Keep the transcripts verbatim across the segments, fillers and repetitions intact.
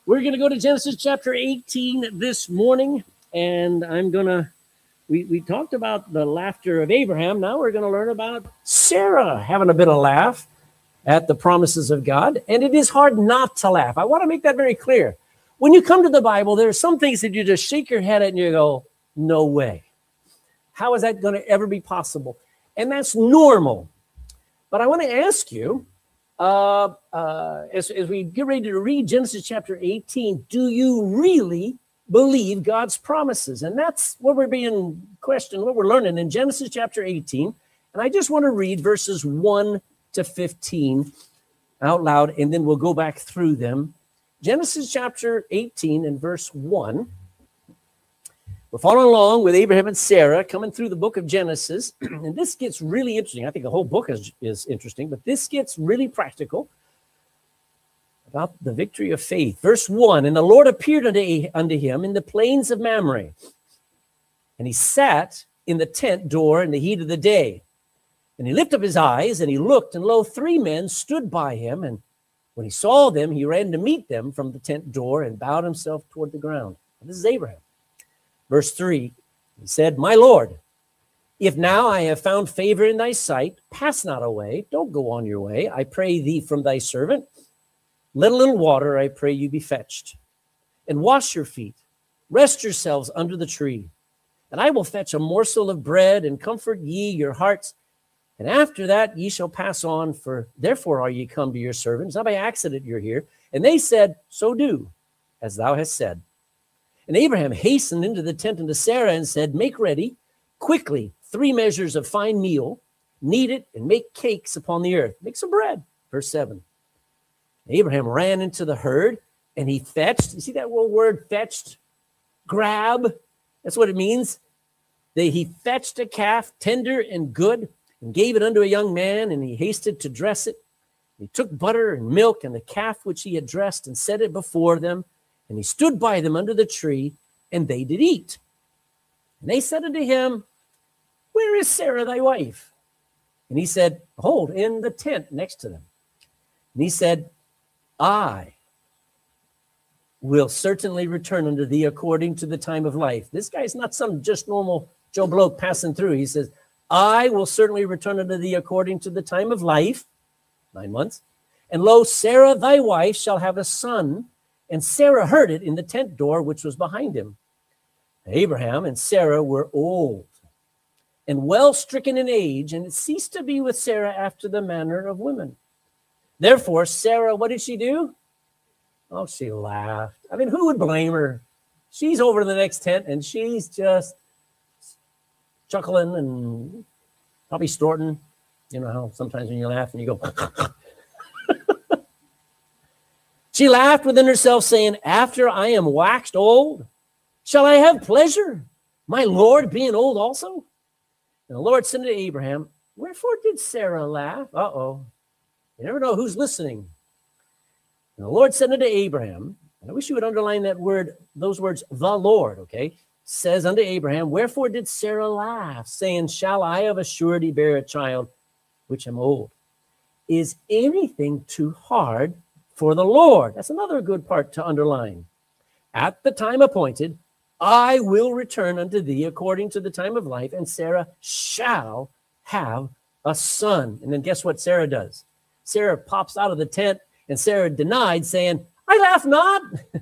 We're going to go to Genesis chapter eighteen this morning, and I'm going to, we, we talked about the laughter of Abraham. Now we're going to learn about Sarah having a bit of laugh at the promises of God, and it is hard not to laugh. I want to make that very clear. When you come to the Bible, there are some things that you just shake your head at and you go, no way. How is that going to ever be possible? And that's normal. But I want to ask you, Uh, uh, as, as we get ready to read Genesis chapter eighteen, do you really believe God's promises? And that's what we're being questioned, what we're learning in Genesis chapter eighteen. And I just want to read verses one to fifteen out loud, and then we'll go back through them. Genesis chapter eighteen and verse one. We're following along with Abraham and Sarah coming through the book of Genesis. And this gets really interesting. I think the whole book is, is interesting, but this gets really practical about the victory of faith. Verse one, and the Lord appeared unto, unto him in the plains of Mamre. And he sat in the tent door in the heat of the day. And he lifted up his eyes, and he looked, and lo, three men stood by him. And when he saw them, he ran to meet them from the tent door and bowed himself toward the ground. And this is Abraham. Verse three, he said, my Lord, if now I have found favor in thy sight, pass not away. Don't go on your way. I pray thee from thy servant. Let a little water, I pray you, be fetched. And wash your feet. Rest yourselves under the tree. And I will fetch a morsel of bread, and comfort ye your hearts. And after that ye shall pass on, for therefore are ye come to your servant. It's not by accident you're here. And they said, so do, as thou hast said. And Abraham hastened into the tent unto Sarah and said, make ready quickly three measures of fine meal, knead it, and make cakes upon the earth. Make some bread. Verse seven. Abraham ran into the herd, and he fetched. You see that little word, fetched? Grab. That's what it means. That he fetched a calf, tender and good, and gave it unto a young man, and he hasted to dress it. He took butter and milk and the calf which he had dressed, and set it before them. And he stood by them under the tree, and they did eat. And they said unto him, where is Sarah thy wife? And he said, behold, in the tent next to them. And he said, I will certainly return unto thee according to the time of life. This guy's not some just normal Joe Bloke passing through. He says, I will certainly return unto thee according to the time of life, nine months. And lo, Sarah thy wife shall have a son. And Sarah heard it in the tent door, which was behind him. Abraham and Sarah were old and well stricken in age, and it ceased to be with Sarah after the manner of women. Therefore, Sarah, what did she do? Oh, she laughed. I mean, who would blame her? She's over in the next tent, and she's just chuckling and probably snorting. You know how sometimes when you laugh and you go... She laughed within herself, saying, after I am waxed old, shall I have pleasure, my Lord being old also? And the Lord said to Abraham, wherefore did Sarah laugh? Uh-oh. You never know who's listening. And the Lord said unto Abraham, and I wish you would underline that word, those words, the Lord, okay? Says unto Abraham, wherefore did Sarah laugh, saying, shall I of a surety bear a child, which am old? Is anything too hard for the Lord? That's another good part to underline. At the time appointed, I will return unto thee according to the time of life, and Sarah shall have a son. And then guess what Sarah does? Sarah pops out of the tent, and Sarah denied, saying, I laugh not.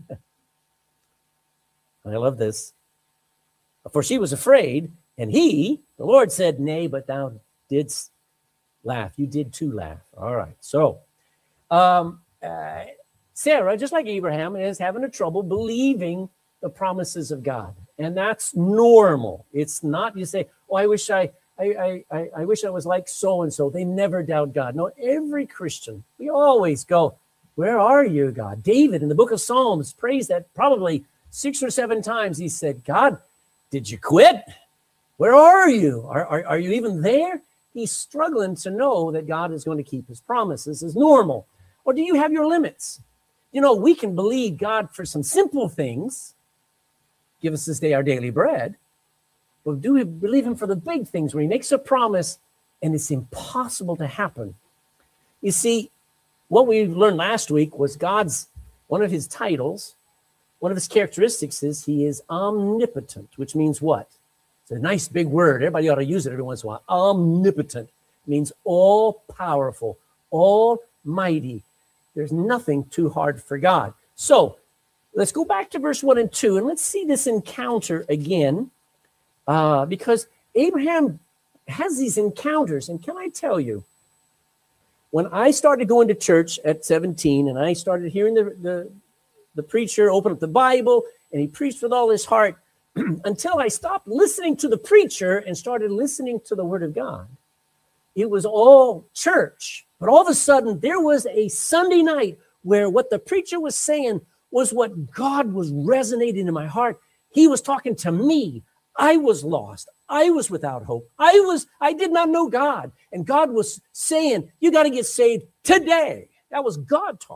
I love this. For she was afraid, and he, the Lord, said, nay, but thou didst laugh. You did too laugh. All right. So, um, Uh, Sarah, just like Abraham, is having a trouble believing the promises of God. And that's normal. It's not, you say, oh, I wish I, I, I, I wish I was like so-and-so. They never doubt God. No, every Christian, we always go, where are you, God? David in the book of Psalms prays that probably six or seven times. He said, God, did you quit? Where are you? Are, are, are you even there? He's struggling to know that God is going to keep his promises. Is normal. Or do you have your limits? You know, we can believe God for some simple things. Give us this day our daily bread. But do we believe him for the big things where he makes a promise and it's impossible to happen? You see, what we learned last week was God's one of his titles, one of his characteristics is he is omnipotent, which means what? It's a nice big word. Everybody ought to use it every once in a while. Omnipotent means all-powerful, almighty. There's nothing too hard for God. So let's go back to verse one and two, and let's see this encounter again, uh, because Abraham has these encounters. And can I tell you, when I started going to church at seventeen, and I started hearing the, the, the preacher open up the Bible, and he preached with all his heart, until I stopped listening to the preacher and started listening to the Word of God. It was all church. But all of a sudden, there was a Sunday night where what the preacher was saying was what God was resonating in my heart. He was talking to me. I was lost. I was without hope. I was, I did not know God. And God was saying, you got to get saved today. That was God talking.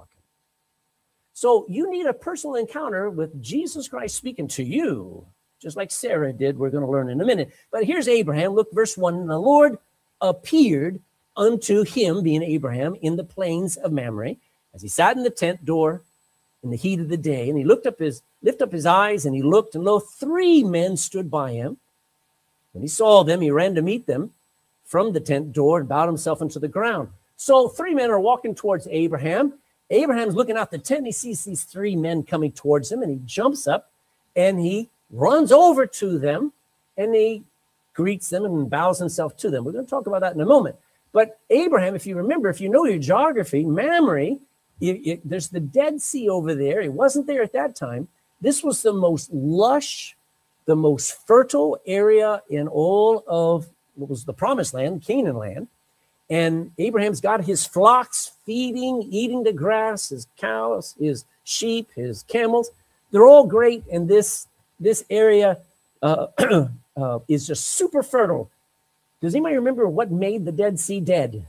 So you need a personal encounter with Jesus Christ speaking to you, just like Sarah did. We're going to learn in a minute. But here's Abraham. Look, verse one. And the Lord appeared unto him, being Abraham, in the plains of Mamre, as he sat in the tent door in the heat of the day. And he looked up his, lift up his eyes, and he looked, and lo, three men stood by him. When he saw them, he ran to meet them from the tent door and bowed himself into the ground. So three men are walking towards Abraham. Abraham's looking out the tent, and he sees these three men coming towards him, and he jumps up, and he runs over to them, and he greets them and bows himself to them. We're going to talk about that in a moment. But Abraham, if you remember, if you know your geography, Mamre, it, it, there's the Dead Sea over there. It wasn't there at that time. This was the most lush, the most fertile area in all of what was the Promised Land, Canaan land. And Abraham's got his flocks feeding, eating the grass, his cows, his sheep, his camels. They're all great. And this, this area uh, uh, is just super fertile. Does anybody remember what made the Dead Sea dead?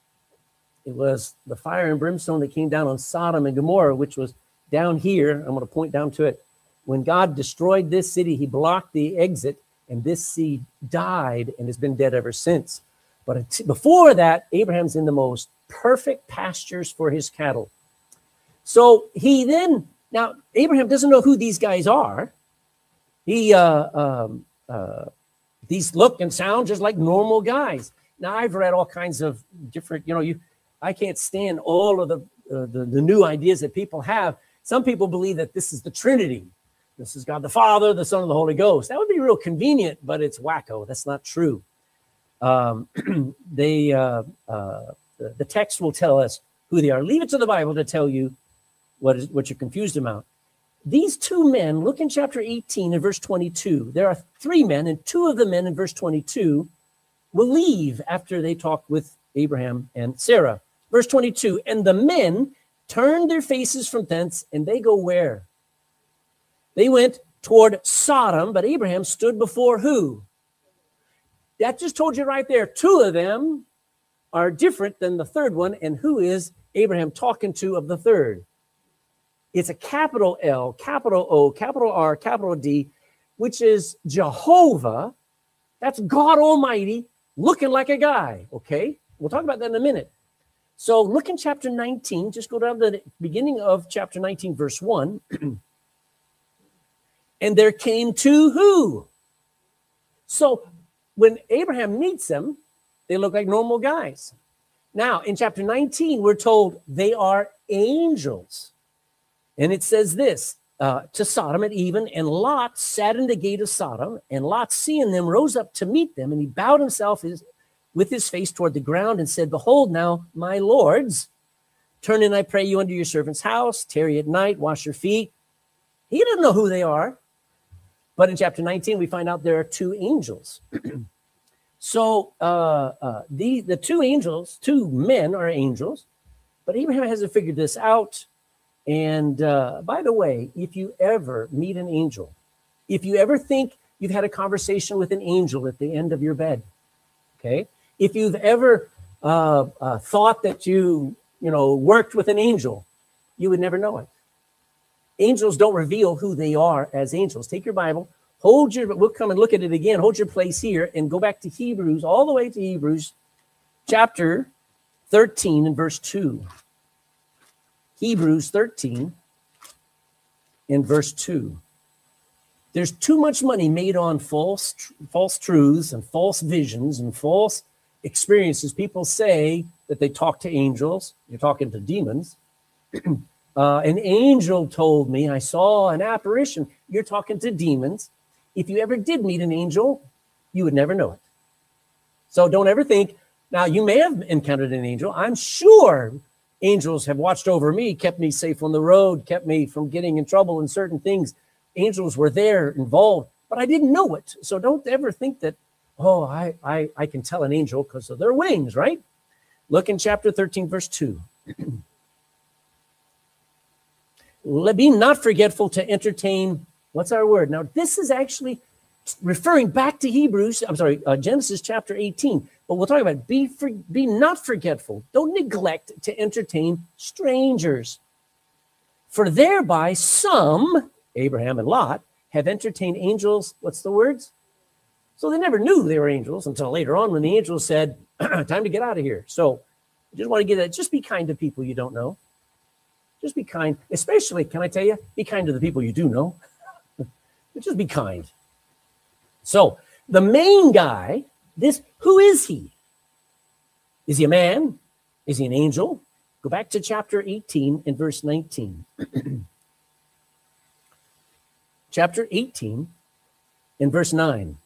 It was the fire and brimstone that came down on Sodom and Gomorrah, which was down here. I'm going to point down to it. When God destroyed this city, he blocked the exit, and this sea died and has been dead ever since. But before that, Abraham's in the most perfect pastures for his cattle. So he then, now Abraham doesn't know who these guys are. He, uh, um, uh, these look and sound just like normal guys. Now I've read all kinds of different, you know, you, I can't stand all of the, uh, the, the new ideas that people have. Some people believe that this is the Trinity. This is God the Father, the Son, and the Holy Ghost. That would be real convenient, but it's wacko. That's not true. Um, they, uh, uh, the, the text will tell us who they are. Leave it to the Bible to tell you what is what you're confused about. These two men, look in chapter eighteen and verse twenty-two. There are three men, and two of the men in verse twenty-two will leave after they talk with Abraham and Sarah. Verse twenty-two, and the men turned their faces from thence, and they go where? They went toward Sodom, but Abraham stood before who? That just told you right there, two of them are different than the third one. And who is Abraham talking to of the third? It's a capital L, capital O, capital R, capital D, which is Jehovah. That's God Almighty looking like a guy, okay? We'll talk about that in a minute. So look in chapter nineteen. Just go down to the beginning of chapter nineteen, verse one. And there came two who? So when Abraham meets them, they look like normal guys. Now, in chapter nineteen, we're told they are angels. And it says this, uh, to Sodom at even, and Lot sat in the gate of Sodom, and Lot, seeing them, rose up to meet them, and he bowed himself his, with his face toward the ground and said, behold now, my lords, turn in, I pray you, unto your servant's house, tarry at night, wash your feet. He doesn't know who they are. But in chapter nineteen, we find out there are two angels. So uh, uh, the, the two angels, two men are angels, but Abraham hasn't figured this out. And uh, by the way, if you ever meet an angel, if you ever think you've had a conversation with an angel at the end of your bed, okay? If you've ever uh, uh, thought that you, you know, worked with an angel, you would never know it. Angels don't reveal who they are as angels. Take your Bible, hold your, we'll come and look at it again, hold your place here and go back to Hebrews, all the way to Hebrews chapter thirteen and verse two. Hebrews thirteen in verse two. There's too much money made on false, false truths and false visions and false experiences. People say that they talk to angels. You're talking to demons. uh, an angel told me I saw an apparition. You're talking to demons. If you ever did meet an angel, you would never know it. So don't ever think, now you may have encountered an angel. I'm sure angels have watched over me, kept me safe on the road, kept me from getting in trouble in certain things. Angels were there involved, but I didn't know it. So don't ever think that, oh, I, I, I can tell an angel because of their wings, right? Look in chapter thirteen, verse two. Be not forgetful to entertain. What's our word? Now, this is actually referring back to Hebrews. I'm sorry, uh, Genesis chapter eighteen. But we'll talk about be for, be not forgetful. Don't neglect to entertain strangers. For thereby some, Abraham and Lot, have entertained angels. What's the words? So they never knew they were angels until later on when the angels said, time to get out of here. So I just want to get that. Just be kind to people you don't know. Just be kind. Especially, can I tell you, be kind to the people you do know. Just be kind. So the main guy, this, who is he? Is he a man? Is he an angel? Go back to chapter eighteen and verse nineteen. Chapter eighteen and verse nine.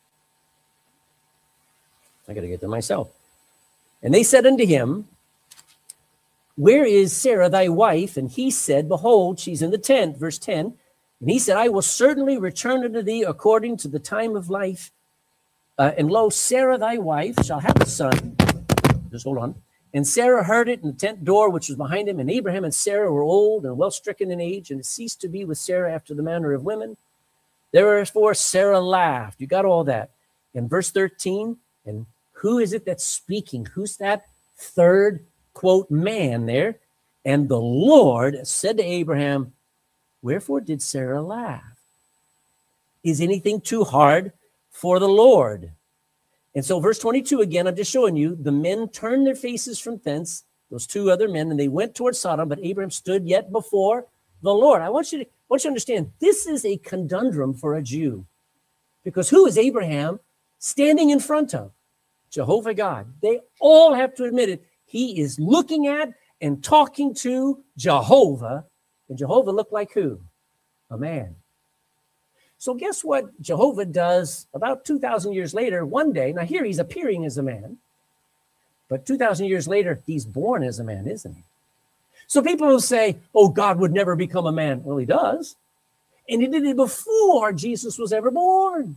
I got to get to myself. And they said unto him, where is Sarah thy wife? And he said, behold, she's in the tent. Verse ten. And he said, I will certainly return unto thee according to the time of life. Uh, and lo, Sarah thy wife shall have a son. Just hold on. And Sarah heard it in the tent door, which was behind him. And Abraham and Sarah were old and well stricken in age, and it ceased to be with Sarah after the manner of women. Therefore Sarah laughed. You got all that. In verse thirteen, and who is it that's speaking? Who's that third, quote, man there? And the Lord said to Abraham, wherefore did Sarah laugh? Is anything too hard for the Lord? And so verse twenty-two, again, I'm just showing you, the men turned their faces from thence, those two other men, and they went towards Sodom, but Abraham stood yet before the Lord. I want you to, I want you to understand, this is a conundrum for a Jew. Because who is Abraham standing in front of? Jehovah God. They all have to admit it. He is looking at and talking to Jehovah. And Jehovah looked like who? A man. So guess what Jehovah does about two thousand years later, one day. Now here he's appearing as a man. But two thousand years later, he's born as a man, isn't he? So people will say, oh, God would never become a man. Well, he does. And he did it before Jesus was ever born.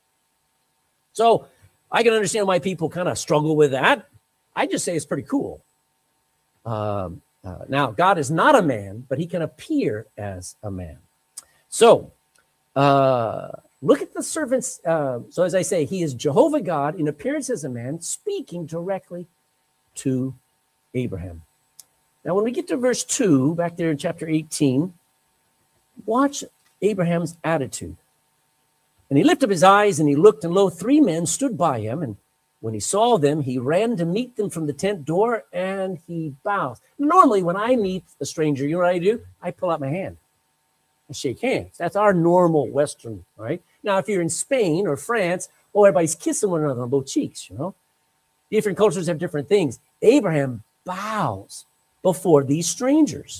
So I can understand why people kind of struggle with that. I just say it's pretty cool. Um, uh, now, God is not a man, but he can appear as a man. So uh, look at the servants. Uh, so as I say, he is Jehovah God in appearance as a man, speaking directly to Abraham. Now, when we get to verse two, back there in chapter eighteen, watch Abraham's attitude. And he lifted up his eyes and he looked, and lo, three men stood by him. And when he saw them, he ran to meet them from the tent door, and he bows. Normally, when I meet a stranger, you know what I do? I pull out my hand and shake hands. That's our normal Western, right? Now, if you're in Spain or France, oh, everybody's kissing one another on both cheeks, you know? Different cultures have different things. Abraham bows before these strangers.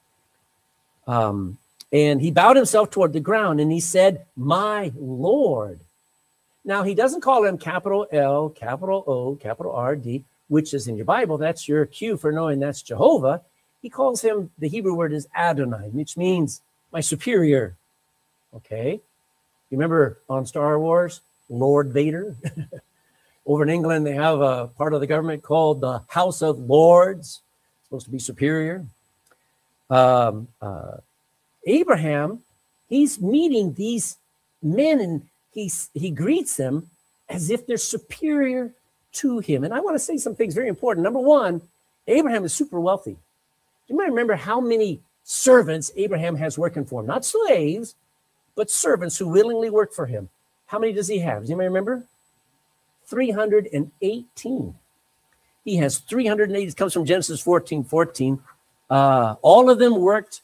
Um, and he bowed himself toward the ground, and he said, my Lord. Now, he doesn't call him capital L, capital O, capital R, D, which is in your Bible. That's your cue for knowing that's Jehovah. He calls him, the Hebrew word is Adonai, which means my superior. Okay? You remember on Star Wars, Lord Vader? Over in England, they have a part of the government called the House of Lords. It's supposed to be superior. Um, uh, Abraham, he's meeting these men, and he's, he greets them as if they're superior to him. And I want to say some things very important. Number one, Abraham is super wealthy. You might remember how many servants Abraham has working for him. Not slaves, but servants who willingly work for him. How many does he have? Does anybody remember? three hundred eighteen. He has three hundred eighty. It comes from Genesis fourteen fourteen. Uh, all of them worked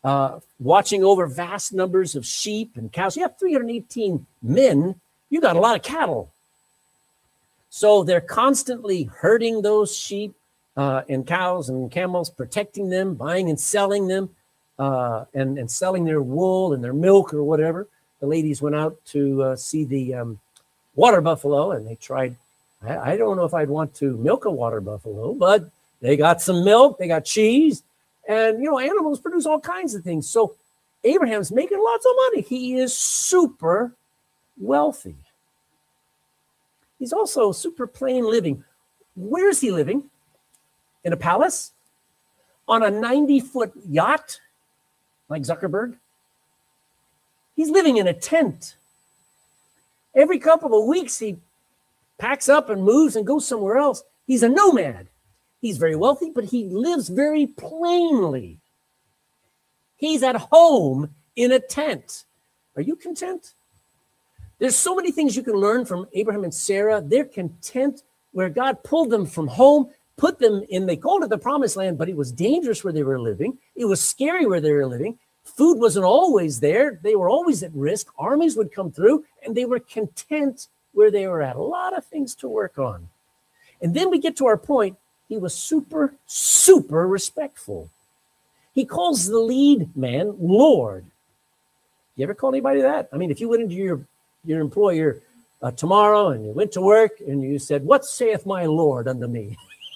uh, watching over vast numbers of sheep and cows. You have three hundred eighteen men. You got a lot of cattle. So they're constantly herding those sheep uh, and cows and camels, protecting them, buying and selling them, uh, and, and selling their wool and their milk or whatever. The ladies went out to uh, see the um, water buffalo, and they tried. I, I don't know if I'd want to milk a water buffalo, but they got some milk, they got cheese, and, you know, animals produce all kinds of things. So Abraham's making lots of money. He is super wealthy. He's also super plain living. Where is he living? In a palace? On a ninety-foot yacht? Like Zuckerberg? He's living in a tent. Every couple of weeks, he packs up and moves and goes somewhere else. He's a nomad. He's very wealthy, but he lives very plainly. He's at home in a tent. Are you content? There's so many things you can learn from Abraham and Sarah. They're content where God pulled them from home, put them in, they called it the promised land, but it was dangerous where they were living. It was scary where they were living. Food wasn't always there. They were always at risk. Armies would come through, and they were content where they were at. A lot of things to work on. And then we get to our point. He was super, super respectful. He calls the lead man Lord. You ever call anybody that? I mean, if you went into your your employer uh, tomorrow and you went to work and you said, "What saith my Lord unto me?"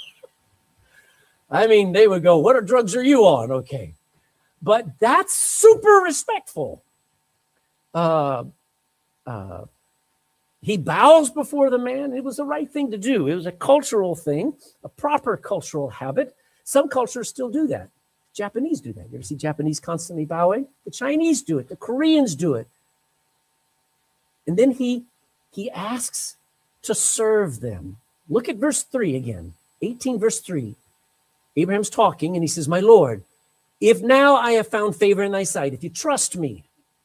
I mean, they would go, "What drugs are you on?" Okay. But that's super respectful. Uh, uh, he bows before the man. It was the right thing to do. It was a cultural thing, a proper cultural habit. Some cultures still do that. Japanese do that. You ever see Japanese constantly bowing? The Chinese do it. The Koreans do it. And then he, he asks to serve them. Look at verse three again. eighteen verse three. Abraham's talking and he says, "My Lord, if now I have found favor in thy sight, if you trust me,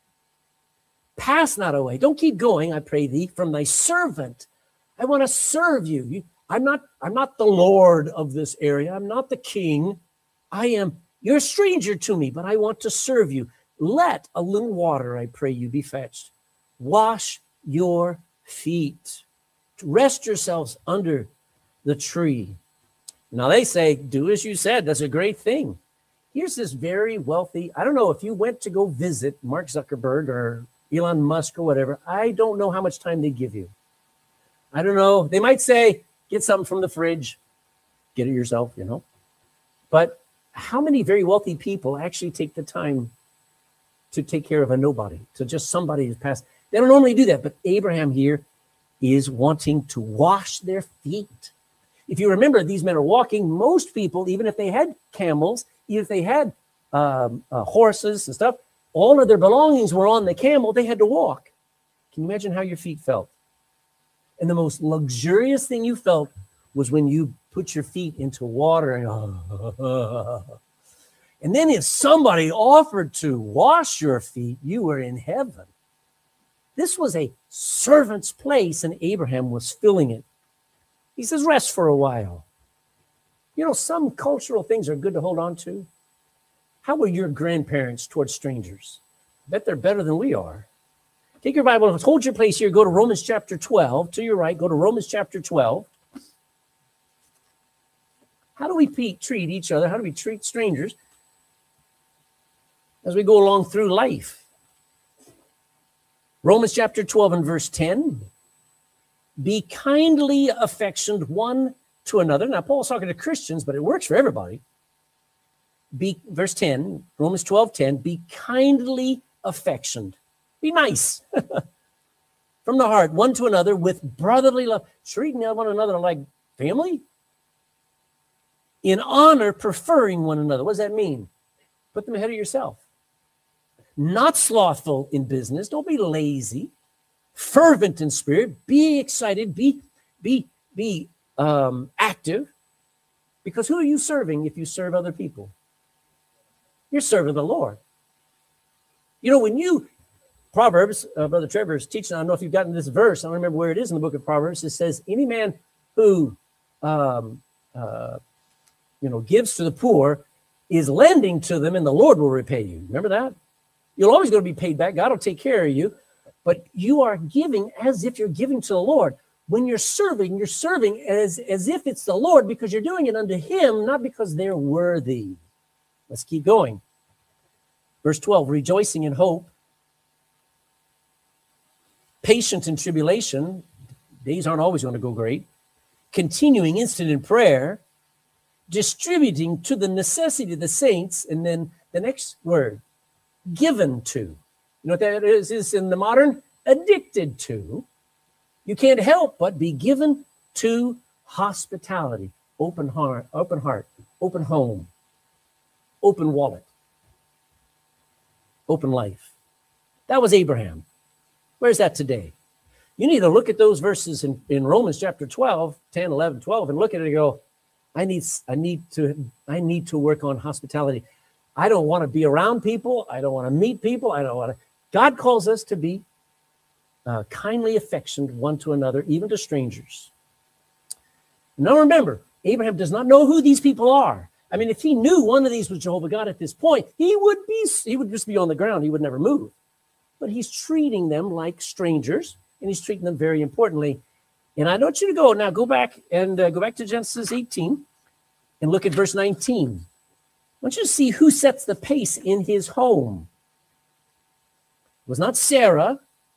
pass not away." Don't keep going, I pray thee, "from thy servant." I want to serve you. you I'm not, I'm not the Lord of this area. I'm not the king. I am, you're a stranger to me, but I want to serve you. Let a little water, I pray you, be fetched. Wash your feet. Rest yourselves under the tree. Now they say, do as you said. That's a great thing. Here's this very wealthy, I don't know if you went to go visit Mark Zuckerberg or Elon Musk or whatever. I don't know how much time they give you. I don't know. They might say, get something from the fridge. Get it yourself, you know. But how many very wealthy people actually take the time to take care of a nobody, to just somebody who's passed? They don't normally do that, but Abraham here is wanting to wash their feet. If you remember, these men are walking. Most people, even if they had camels, even if they had um, uh, horses and stuff, all of their belongings were on the camel. They had to walk. Can you imagine how your feet felt? And the most luxurious thing you felt was when you put your feet into water. And, oh. And then if somebody offered to wash your feet, you were in heaven. This was a servant's place, and Abraham was filling it. He says, rest for a while. You know, some cultural things are good to hold on to. How were your grandparents towards strangers? I bet they're better than we are. Take your Bible, hold your place here, go to Romans chapter twelve. To your right, go to Romans chapter twelve. How do we treat each other? How do we treat strangers as we go along through life? Romans chapter twelve and verse ten. Be kindly affectioned one to another. Now, Paul's talking to Christians, but it works for everybody. Be, verse ten, Romans twelve ten, be kindly affectioned. Be nice from the heart, one to another with brotherly love. Treating one another like family. In honor, preferring one another. What does that mean? Put them ahead of yourself. Not slothful in business. Don't be lazy. Fervent in spirit. Be excited. Be, be, be um, active. Because who are you serving if you serve other people? You're serving the Lord. You know, when you, Proverbs, uh, Brother Trevor is teaching, I don't know if you've gotten this verse. I don't remember where it is in the book of Proverbs. It says, any man who, um, uh, you know, gives to the poor is lending to them, and the Lord will repay you. Remember that? You're always going to be paid back. God will take care of you. But you are giving as if you're giving to the Lord. When you're serving, you're serving as, as if it's the Lord, because you're doing it unto him, not because they're worthy. Let's keep going. Verse twelve, rejoicing in hope, patient in tribulation. Days aren't always going to go great. Continuing instant in prayer, distributing to the necessity of the saints. And then the next word, given to. You know what that is, is in the modern? Addicted to. You can't help but be given to hospitality, open heart, open heart, open home, open wallet, open life. That was Abraham. Where's that today? You need to look at those verses in, in Romans chapter twelve, ten, eleven, twelve, and look at it and go, I need, I need to, I need to work on hospitality. I don't want to be around people. I don't want to meet people. I don't want to. God calls us to be uh, kindly affectioned one to another, even to strangers. Now remember, Abraham does not know who these people are. I mean, if he knew one of these was Jehovah God at this point, he would be, he would just be on the ground. He would never move. But he's treating them like strangers, and he's treating them very importantly. And I want you to go now, go back and uh, go back to Genesis eighteen and look at verse nineteen. I want you to see who sets the pace in his home. It was not Sarah.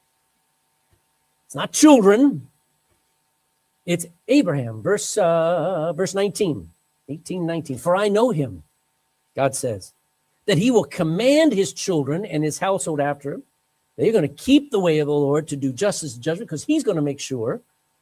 It's not children. It's Abraham. Verse, uh, verse nineteen, eighteen, nineteen. For I know him, God says, that he will command his children and his household after him. They're going to keep the way of the Lord to do justice and judgment, because he's going to make sure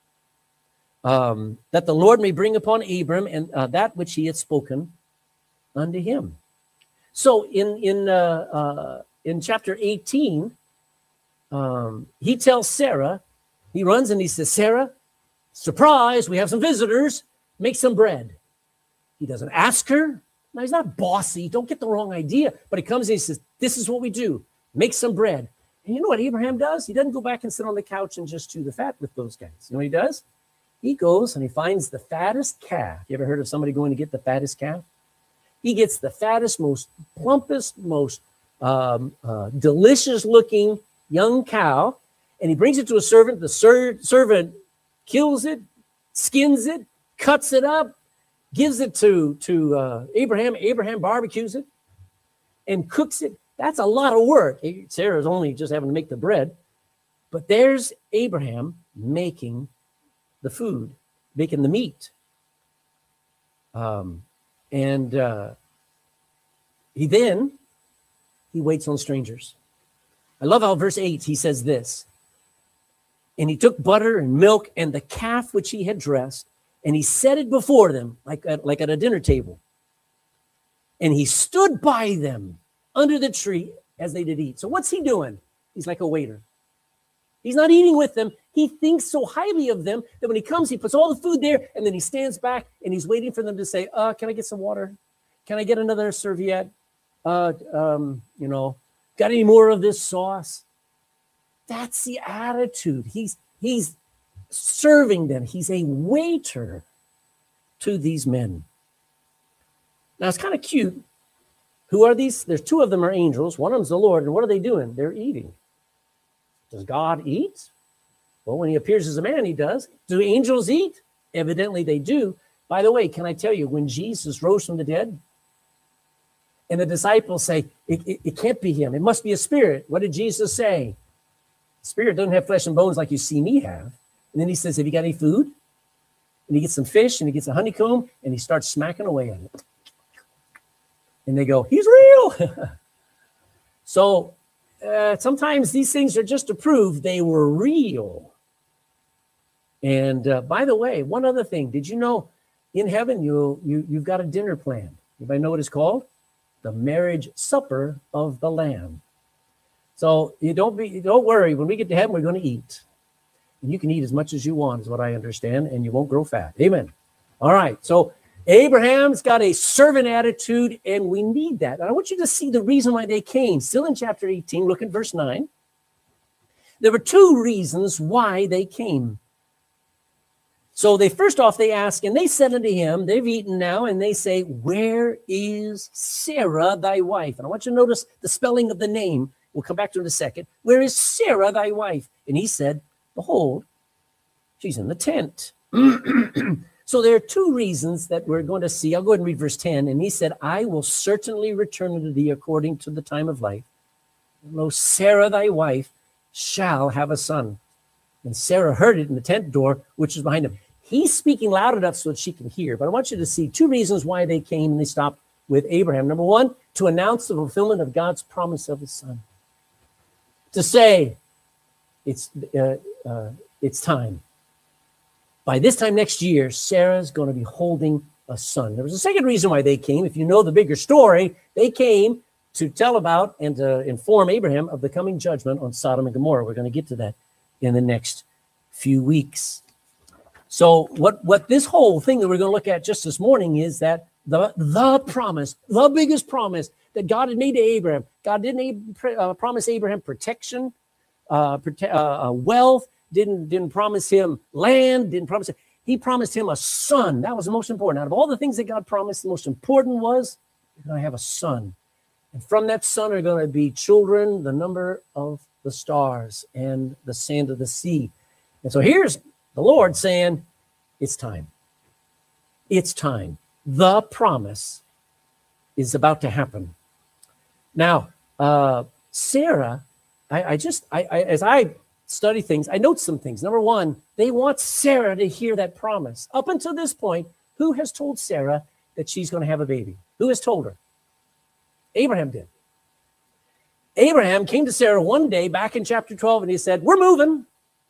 um, that the Lord may bring upon Abram and uh, that which he had spoken unto him. So in in uh, uh, in chapter eighteen, um, he tells Sarah, he runs and he says, Sarah, surprise, we have some visitors, make some bread. He doesn't ask her. Now, he's not bossy. Don't get the wrong idea. But he comes and he says, this is what we do. Make some bread. And you know what Abraham does? He doesn't go back and sit on the couch and just chew the fat with those guys. You know what he does? He goes and he finds the fattest calf. You ever heard of somebody going to get the fattest calf? He gets the fattest, most plumpest, most um, uh, delicious-looking young cow, and he brings it to a servant. The ser- servant kills it, skins it, cuts it up, gives it to, to uh, Abraham. Abraham barbecues it and cooks it. That's a lot of work. Sarah's only just having to make the bread. But there's Abraham making the food, making the meat. Um, and uh, he then, he waits on strangers. I love how verse eight, he says this. And he took butter and milk and the calf which he had dressed, and he set it before them like at, like at a dinner table. And he stood by them under the tree as they did eat. So what's he doing? He's like a waiter. He's not eating with them. He thinks so highly of them that when he comes, he puts all the food there, and then he stands back and he's waiting for them to say, uh, can I get some water? Can I get another serviette? Uh, um, you know, got any more of this sauce? That's the attitude. He's, he's serving them. He's a waiter to these men. Now, it's kind of cute. Who are these? There's two of them are angels. One of them's the Lord. And what are they doing? They're eating. Does God eat? Well, when he appears as a man, he does. Do angels eat? Evidently they do. By the way, can I tell you, when Jesus rose from the dead, and the disciples say, it, it, it can't be him. It must be a spirit. What did Jesus say? Spirit doesn't have flesh and bones like you see me have. And then he says, have you got any food? And he gets some fish, and he gets a honeycomb, and he starts smacking away at it. And they go, he's real. So uh, sometimes these things are just to prove they were real. And uh, by the way, one other thing. Did you know in heaven you, you, you've got a dinner planned? Anybody know what it's called? The marriage supper of the Lamb. So you don't be, don't worry. When we get to heaven, we're going to eat. And you can eat as much as you want, is what I understand, and you won't grow fat. Amen. All right. So Abraham's got a servant attitude, and we need that. And I want you to see the reason why they came. Still in chapter eighteen, look at verse nine. There were two reasons why they came. So they first off, they ask, and they said unto him, they've eaten now, and they say, where is Sarah, thy wife? And I want you to notice the spelling of the name. We'll come back to it in a second. Where is Sarah, thy wife? And he said, behold, she's in the tent. So there are two reasons that we're going to see. I'll go ahead and read verse ten. And he said, I will certainly return unto thee according to the time of life. Lo, Sarah, thy wife, shall have a son. And Sarah heard it in the tent door, which is behind him. He's speaking loud enough so that she can hear. But I want you to see two reasons why they came and they stopped with Abraham. Number one, to announce the fulfillment of God's promise of his son. To say, it's, uh, uh, it's time. By this time next year, Sarah's going to be holding a son. There was a second reason why they came. If you know the bigger story, they came to tell about and to inform Abraham of the coming judgment on Sodom and Gomorrah. We're going to get to that in the next few weeks. So what, what this whole thing that we're going to look at just this morning is that the, the promise, the biggest promise that God had made to Abraham. God didn't uh, promise Abraham protection, uh, prote- uh, wealth, didn't, didn't promise him land, didn't promise him. He promised him a son. That was the most important. Out of all the things that God promised, the most important was you're going to have a son. And from that son are going to be children, the number of the stars and the sand of the sea. And so here's the Lord saying, it's time. It's time. The promise is about to happen. Now, uh, Sarah, I, I just, I, I, as I study things, I note some things. Number one, they want Sarah to hear that promise. Up until this point, who has told Sarah that she's going to have a baby? Who has told her? Abraham did. Abraham came to Sarah one day back in chapter twelve, and he said, we're moving.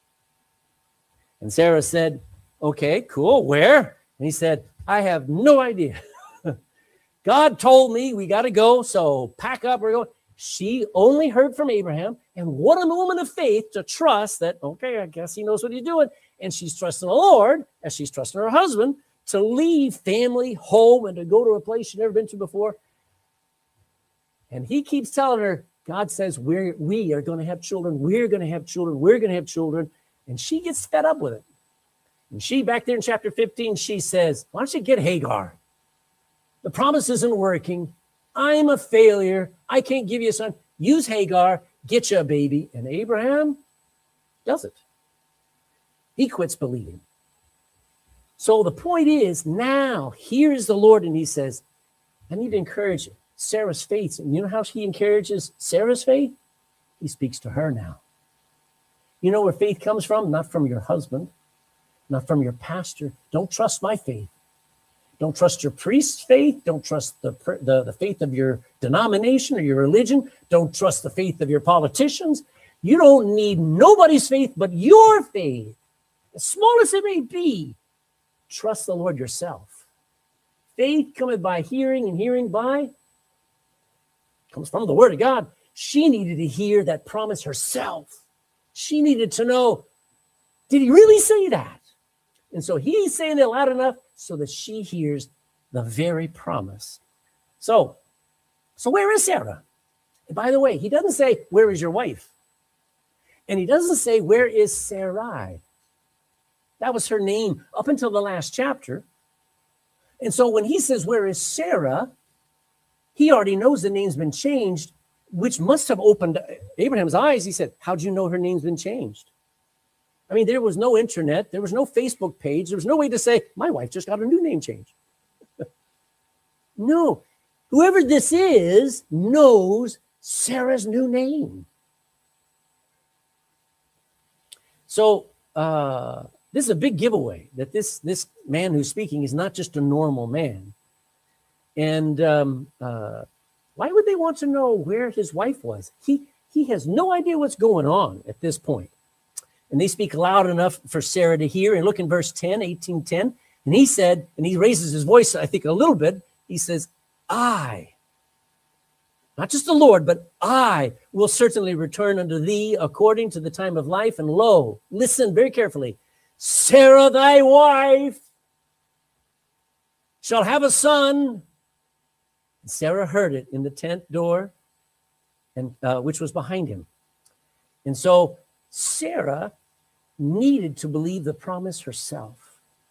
And Sarah said, okay, cool. Where? And he said, I have no idea. God told me we got to go, so pack up, we're going. She only heard from Abraham, and what a woman of faith to trust that, okay, I guess he knows what he's doing. And she's trusting the Lord, as she's trusting her husband, to leave family, home, and to go to a place she'd never been to before. And he keeps telling her, God says, we're, we are going to have children. We're going to have children. We're going to have children. And she gets fed up with it. And she, back there in chapter fifteen, she says, why don't you get Hagar? The promise isn't working. I'm a failure. I can't give you a son. Use Hagar. Get you a baby. And Abraham does it. He quits believing. So the point is, now, here is the Lord, and he says, I need to encourage you. Sarah's faith. And you know how he encourages Sarah's faith? He speaks to her now. You know where faith comes from? Not from your husband, not from your pastor. Don't trust my faith. Don't trust your priest's faith. Don't trust the, the, the faith of your denomination or your religion. Don't trust the faith of your politicians. You don't need nobody's faith but your faith, as small as it may be. Trust the Lord yourself. Faith cometh by hearing, and hearing by comes from the word of God. She needed to hear that promise herself. She needed to know, did he really say that? And so he's saying it loud enough so that she hears the very promise. So, so where is Sarah? And by the way, he doesn't say, where is your wife? And he doesn't say, where is Sarai? That was her name up until the last chapter. And so when he says, where is Sarah? He already knows the name's been changed, which must have opened Abraham's eyes. He said, how'd you know her name's been changed? I mean, there was no internet. There was no Facebook page. There was no way to say, my wife just got a new name change. No. Whoever this is knows Sarah's new name. So uh, this is a big giveaway that this, this man who's speaking is not just a normal man. And um, uh, why would they want to know where his wife was? He, he has no idea what's going on at this point. And they speak loud enough for Sarah to hear. And look in verse ten, eighteen ten. And he said, and he raises his voice, I think, a little bit. He says, I, not just the Lord, but I will certainly return unto thee according to the time of life. And lo, listen very carefully, Sarah, thy wife, shall have a son. And Sarah heard it in the tent door, and uh, which was behind him. And so Sarah needed to believe the promise herself.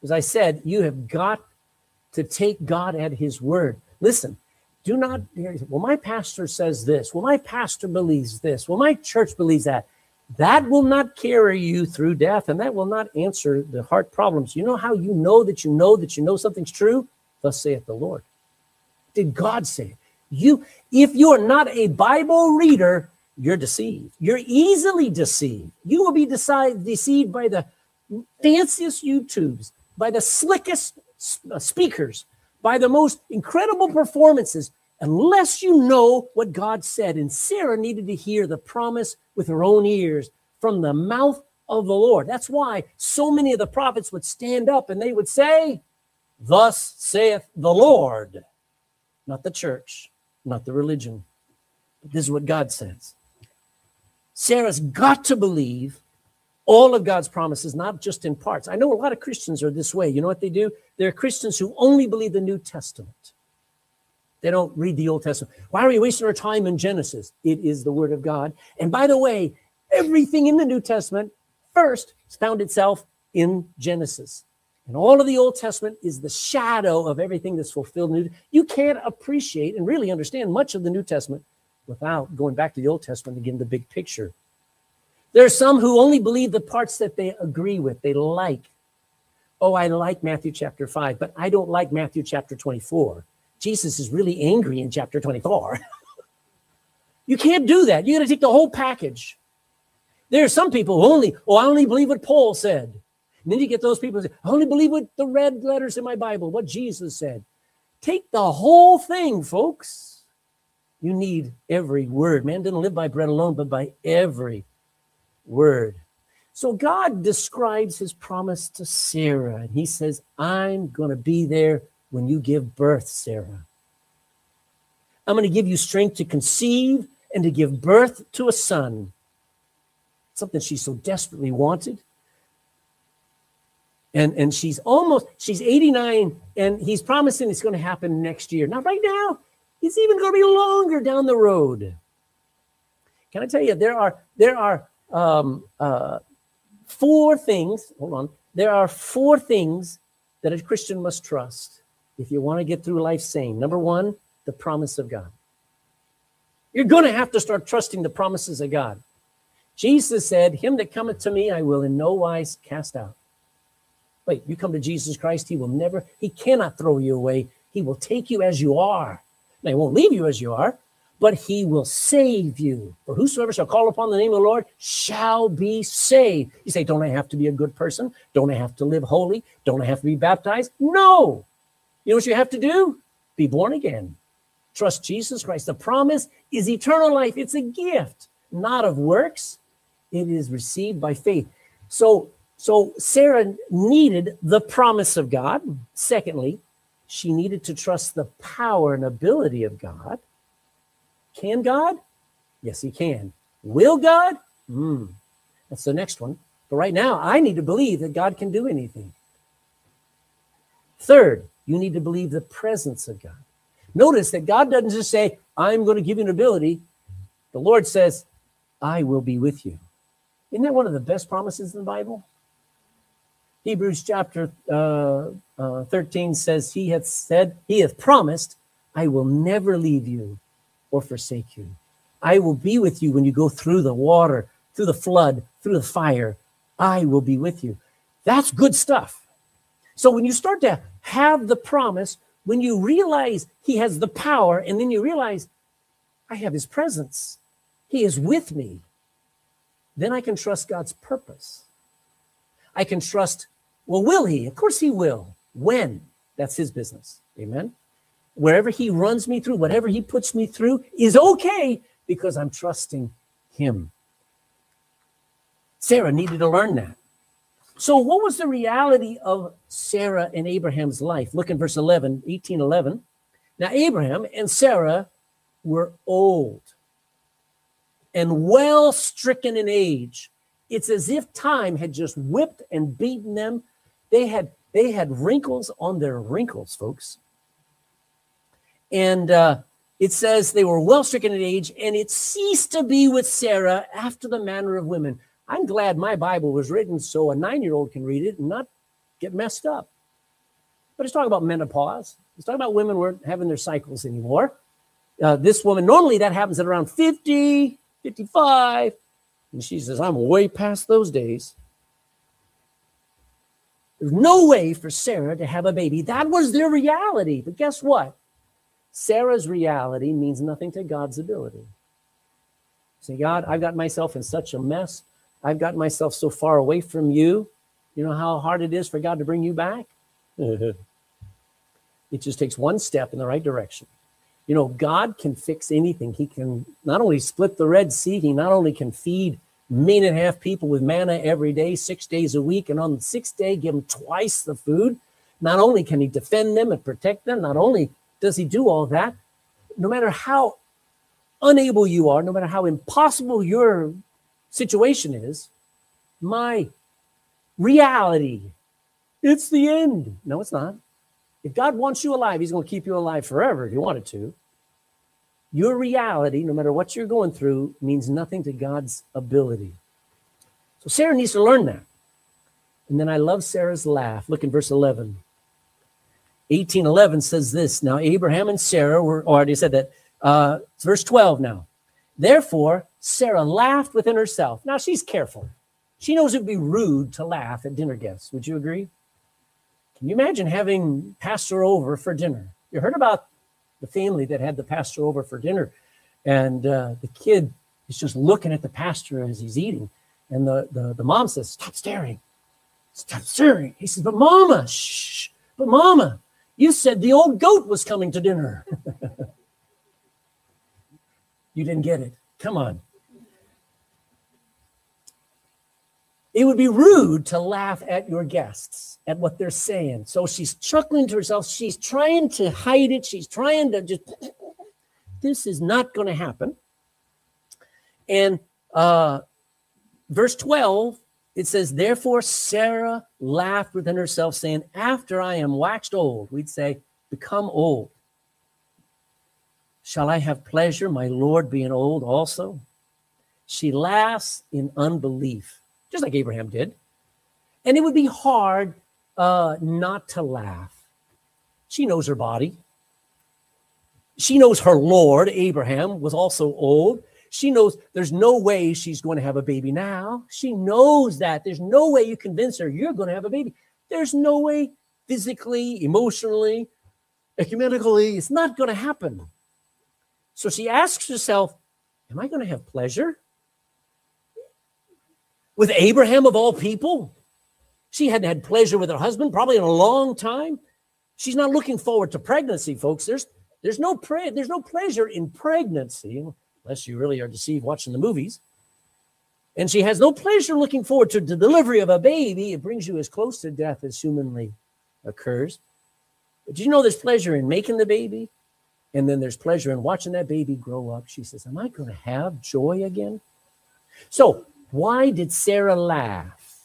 As I said, you have got to take God at his word. Listen, do not, well, my pastor says this. Well, my pastor believes this. Well, my church believes that. That will not carry you through death, and that will not answer the heart problems. You know how you know that you know that you know something's true? Thus saith the Lord. Did God say it? You, if you are not a Bible reader, you're deceived. You're easily deceived. You will be decide, deceived by the fanciest YouTubes, by the slickest speakers, by the most incredible performances, unless you know what God said. And Sarah needed to hear the promise with her own ears from the mouth of the Lord. That's why so many of the prophets would stand up and they would say, thus saith the Lord, not the church, not the religion. But this is what God says. Sarah's got to believe all of God's promises, not just in parts. I know a lot of Christians are this way. You know what they do? They're Christians who only believe the New Testament. They don't read the Old Testament. Why are we wasting our time in Genesis? It is the Word of God. And by the way, everything in the New Testament first found itself in Genesis. And all of the Old Testament is the shadow of everything that's fulfilled. In the New. You can't appreciate and really understand much of the New Testament without going back to the Old Testament and getting the big picture. There are some who only believe the parts that they agree with, they like. Oh, I like Matthew chapter five, but I don't like Matthew chapter twenty-four. Jesus is really angry in chapter twenty-four. You can't do that. You got to take the whole package. There are some people who only, oh, I only believe what Paul said. And then you get those people who say, I only believe what the red letters in my Bible, what Jesus said. Take the whole thing, folks. You need every word. Man didn't live by bread alone, but by every word. So God describes his promise to Sarah, and he says, I'm going to be there when you give birth, Sarah. I'm going to give you strength to conceive and to give birth to a son. Something she so desperately wanted. And, and she's almost, she's eighty-nine, and he's promising it's going to happen next year. Not right now. It's even going to be longer down the road. Can I tell you, there are, there are um, uh, four things, hold on, there are four things that a Christian must trust if you want to get through life sane. Number one, the promise of God. You're going to have to start trusting the promises of God. Jesus said, him that cometh to me, I will in no wise cast out. Wait, you come to Jesus Christ, he will never, he cannot throw you away. He will take you as you are. Now, he won't leave you as you are, but he will save you. For whosoever shall call upon the name of the Lord shall be saved. You say, don't I have to be a good person? Don't I have to live holy? Don't I have to be baptized? No. You know what you have to do? Be born again. Trust Jesus Christ. The promise is eternal life. It's a gift, not of works. It is received by faith. So, so Sarah needed the promise of God. Secondly, she needed to trust the power and ability of God. Can God? Yes, he can. Will God? Mm, that's the next one. But right now, I need to believe that God can do anything. Third, you need to believe the presence of God. Notice that God doesn't just say, I'm going to give you an ability. The Lord says, I will be with you. Isn't that one of the best promises in the Bible? Hebrews chapter uh, uh, thirteen says, he hath said, he hath promised, I will never leave you or forsake you. I will be with you when you go through the water, through the flood, through the fire. I will be with you. That's good stuff. So when you start to have the promise, when you realize he has the power, and then you realize I have his presence, he is with me, then I can trust God's purpose. I can trust, well, will he? Of course he will. When? That's his business. Amen. Wherever he runs me through, whatever he puts me through is okay because I'm trusting him. Sarah needed to learn that. So what was the reality of Sarah and Abraham's life? Look in verse eleven, eighteen eleven. Now Abraham and Sarah were old and well stricken in age. It's as if time had just whipped and beaten them. They had, they had wrinkles on their wrinkles, folks. And uh, it says they were well stricken in age, and it ceased to be with Sarah after the manner of women. I'm glad my Bible was written so a nine-year-old can read it and not get messed up. but it's talking about menopause. It's talking about women weren't having their cycles anymore. Uh, this woman, normally that happens at around fifty, fifty-five. And she says, I'm way past those days. There's no way for Sarah to have a baby. That was their reality. But guess what? Sarah's reality means nothing to God's ability. Say, God, I've got myself in such a mess. I've got myself so far away from you. You know how hard it is for God to bring you back? It just takes one step in the right direction. You know, God can fix anything. He can not only split the Red Sea, he not only can feed a million and a half people with manna every day, six days a week, and on the sixth day, give them twice the food. Not only can he defend them and protect them, not only does he do all that, no matter how unable you are, no matter how impossible your situation is, my reality, it's the end. No, it's not. If God wants you alive, he's going to keep you alive forever if he wanted to. Your reality, no matter what you're going through, means nothing to God's ability. So Sarah needs to learn that. And then I love Sarah's laugh. Look in verse eleven. eighteen eleven says this. Now Abraham and Sarah were, or I already said that. Uh, it's verse twelve now. Therefore, Sarah laughed within herself. Now she's careful. She knows it would be rude to laugh at dinner guests. Would you agree? Can you imagine having pastor over for dinner? You heard about the family that had the pastor over for dinner, and uh, the kid is just looking at the pastor as he's eating, and the, the, the mom says, stop staring, stop staring. He says, but mama, shh, but mama, you said the old goat was coming to dinner. You didn't get it. Come on. It would be rude to laugh at your guests, at what they're saying. So she's chuckling to herself. She's trying to hide it. She's trying to just, this is not going to happen. And uh, verse twelve, it says, therefore Sarah laughed within herself, saying, after I am waxed old, we'd say, become old. Shall I have pleasure, my Lord being old also? She laughs in unbelief, just like Abraham did. And it would be hard uh, not to laugh. She knows her body. She knows her Lord, Abraham, was also old. She knows there's no way she's going to have a baby now. She knows that. There's no way you convince her you're going to have a baby. There's no way physically, emotionally, ecumenically, it's not going to happen. So she asks herself, am I going to have pleasure with Abraham of all people? She hadn't had pleasure with her husband probably in a long time. She's not looking forward to pregnancy, folks. There's, there's, no, pre- there's no pleasure in pregnancy, unless you really are deceived watching the movies. And she has no pleasure looking forward to the delivery of a baby. It brings you as close to death as humanly occurs. But you know there's pleasure in making the baby? And then there's pleasure in watching that baby grow up. She says, am I going to have joy again? So why did Sarah laugh?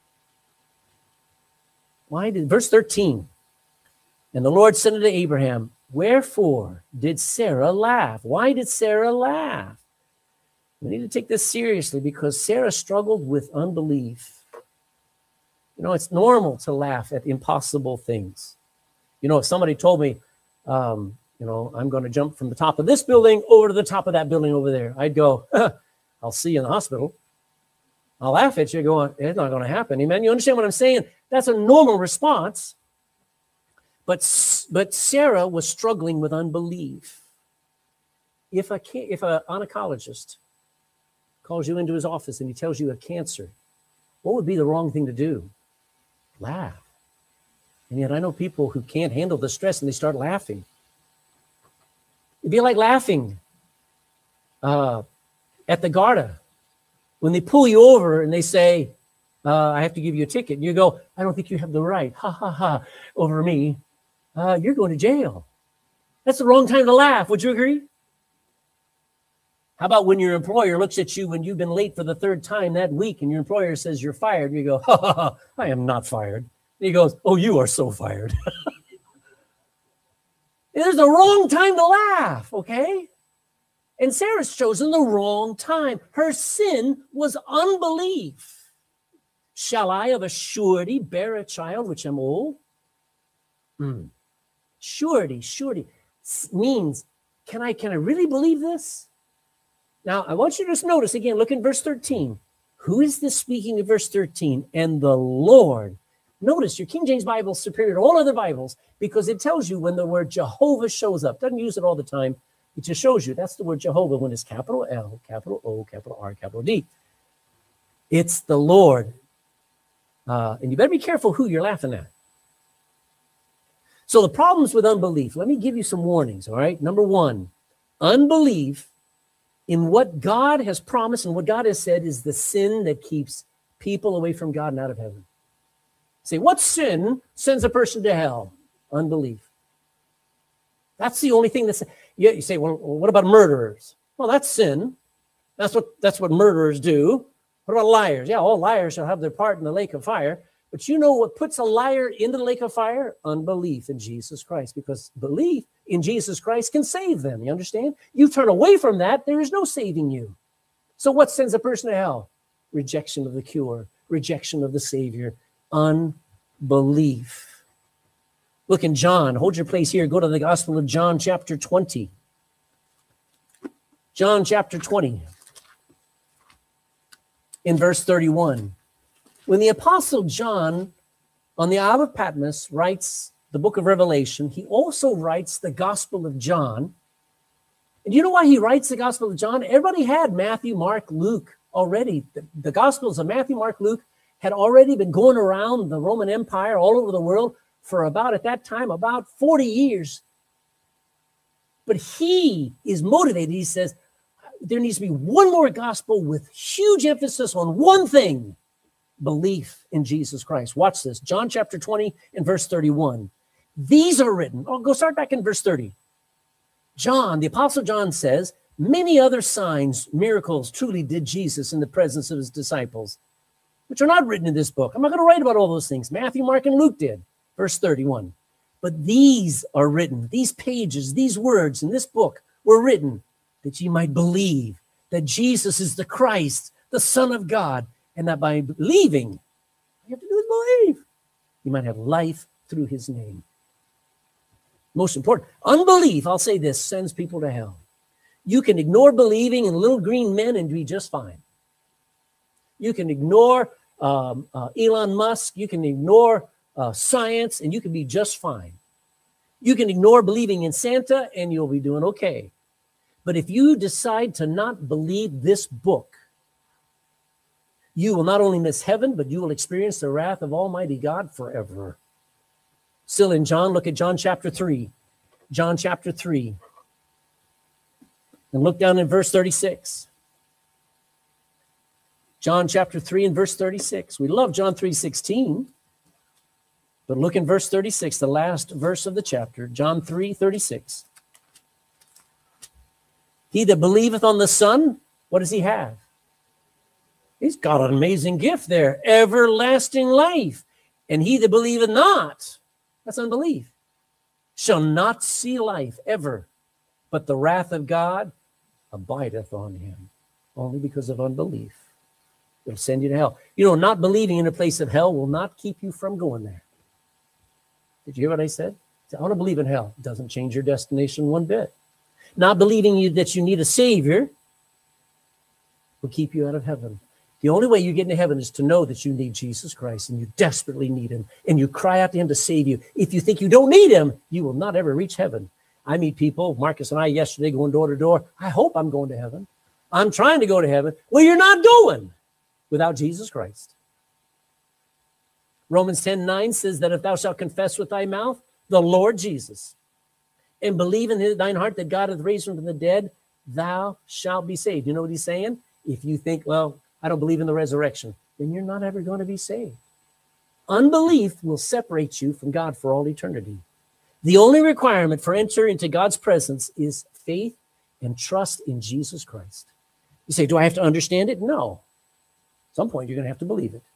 Why did, verse thirteen, and the Lord said unto Abraham, wherefore did Sarah laugh? Why did Sarah laugh? We need to take this seriously because Sarah struggled with unbelief. You know, it's normal to laugh at impossible things. You know, if somebody told me, um, you know, I'm going to jump from the top of this building over to the top of that building over there, I'd go, I'll see you in the hospital. I'll laugh at you going, it's not going to happen. Amen. You understand what I'm saying? That's a normal response. But, but Sarah was struggling with unbelief. If a, if a oncologist calls you into his office and he tells you you have cancer, what would be the wrong thing to do? Laugh. And yet I know people who can't handle the stress and they start laughing. It'd be like laughing uh, at the Garda when they pull you over and they say, uh, I have to give you a ticket. And you go, I don't think you have the right, ha, ha, ha, over me. Uh, you're going to jail. That's the wrong time to laugh. Would you agree? How about when your employer looks at you when you've been late for the third time that week and your employer says you're fired? And you go, ha, ha, ha, I am not fired. And he goes, oh, you are so fired. There's the wrong time to laugh, okay? And Sarah's chosen the wrong time. Her sin was unbelief. Shall I of a surety bear a child which am old? Mm. Surety, surety means, can I, can I really believe this? Now, I want you to just notice again, look in verse thirteen. Who is this speaking of verse thirteen? And the Lord. Notice your King James Bible is superior to all other Bibles because it tells you when the word Jehovah shows up. Doesn't use it all the time. It just shows you that's the word Jehovah when it's capital L, capital O, capital R, capital D. It's the Lord. Uh, and you better be careful who you're laughing at. So the problems with unbelief, let me give you some warnings, all right? Number one, unbelief in what God has promised and what God has said is the sin that keeps people away from God and out of heaven. Say, what sin sends a person to hell? Unbelief. That's the only thing that's, yeah, you say, well, what about murderers? Well, that's sin. That's what, that's what murderers do. What about liars? Yeah, all liars shall have their part in the lake of fire. But you know what puts a liar into the lake of fire? Unbelief in Jesus Christ, because belief in Jesus Christ can save them. You understand? You turn away from that, there is no saving you. So what sends a person to hell? Rejection of the cure, rejection of the Savior, unbelief. Look in John. Hold your place here. Go to the Gospel of John, chapter twenty. John, chapter twenty. In verse thirty-one. When the Apostle John on the Isle of Patmos writes the book of Revelation, he also writes the Gospel of John. And you know why he writes the Gospel of John? Everybody had Matthew, Mark, Luke already. The, the Gospels of Matthew, Mark, Luke had already been going around the Roman Empire all over the world for about, at that time, about forty years. But he is motivated. He says, there needs to be one more gospel with huge emphasis on one thing. Belief in Jesus Christ. Watch this. John chapter twenty and verse thirty-one. These are written. Oh, go start back in verse thirty. John, the Apostle John says, many other signs, miracles truly did Jesus in the presence of his disciples, which are not written in this book. I'm not going to write about all those things. Matthew, Mark, and Luke did. Verse thirty-one. But these are written, these pages, these words in this book were written that ye might believe that Jesus is the Christ, the Son of God, and that by believing, you have to do is believe, you might have life through his name. Most important, unbelief, I'll say this, sends people to hell. You can ignore believing in little green men and be just fine. You can ignore um, uh, Elon Musk. You can ignore uh, science, and you can be just fine. You can ignore believing in Santa, and you'll be doing okay. But if you decide to not believe this book, you will not only miss heaven, but you will experience the wrath of Almighty God forever. Still in John, look at John chapter three. John chapter three. And look down in verse thirty-six. John chapter three and verse thirty-six. We love John three sixteen. But look in verse thirty-six, the last verse of the chapter. John three thirty-six. He that believeth on the Son, what does he have? He's got an amazing gift there, everlasting life. And he that believeth not, that's unbelief, shall not see life ever, but the wrath of God abideth on him, only because of unbelief. It'll send you to hell. You know, not believing in a place of hell will not keep you from going there. Did you hear what I said? I want to believe in hell. It doesn't change your destination one bit. Not believing you that you need a Savior will keep you out of heaven. The only way you get into heaven is to know that you need Jesus Christ and you desperately need him and you cry out to him to save you. If you think you don't need him, you will not ever reach heaven. I meet people, Marcus and I yesterday going door to door. I hope I'm going to heaven. I'm trying to go to heaven. Well, you're not going without Jesus Christ. Romans ten nine says that if thou shalt confess with thy mouth the Lord Jesus and believe in thine heart that God hath raised him from the dead, thou shalt be saved. You know what he's saying? If you think, well, I don't believe in the resurrection, then you're not ever going to be saved. Unbelief will separate you from God for all eternity. The only requirement for entering into God's presence is faith and trust in Jesus Christ. You say, do I have to understand it? No. At some point, you're going to have to believe it.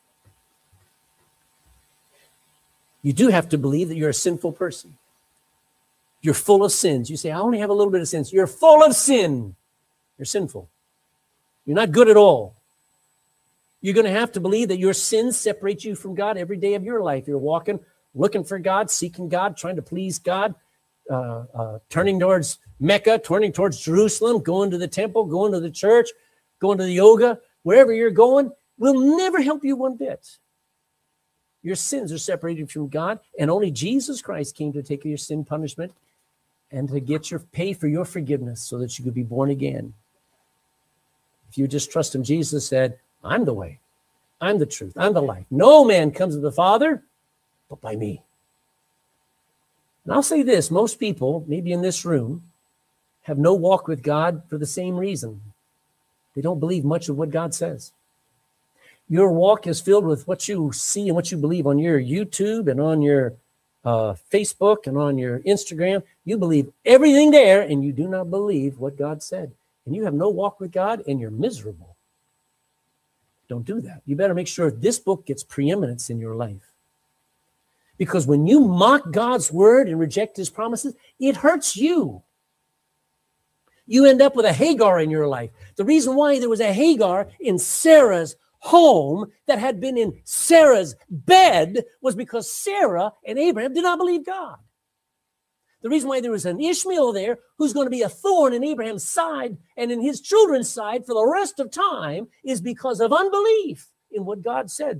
You do have to believe that you're a sinful person. You're full of sins. You say, I only have a little bit of sins. You're full of sin. You're sinful. You're not good at all. You're going to have to believe that your sins separate you from God every day of your life. You're walking looking for God, seeking God, trying to please God, uh, uh, turning towards Mecca, turning towards Jerusalem, going to the temple, going to the church, going to the yoga, wherever you're going, will never help you one bit. Your sins are separated from God, and only Jesus Christ came to take your sin punishment and to get your pay for your forgiveness so that you could be born again. If you just trust him, Jesus said, I'm the way, I'm the truth, I'm the life. No man comes to the Father but by me. And I'll say this, most people, maybe in this room, have no walk with God for the same reason. They don't believe much of what God says. Your walk is filled with what you see and what you believe on your YouTube and on your uh, Facebook and on your Instagram. You believe everything there, and you do not believe what God said. And you have no walk with God, and you're miserable. Don't do that. You better make sure this book gets preeminence in your life. Because when you mock God's word and reject his promises, it hurts you. You end up with a Hagar in your life. The reason why there was a Hagar in Sarah's home that had been in Sarah's bed was because Sarah and Abraham did not believe God. The reason why there was an Ishmael there who's going to be a thorn in Abraham's side and in his children's side for the rest of time is because of unbelief in what God said.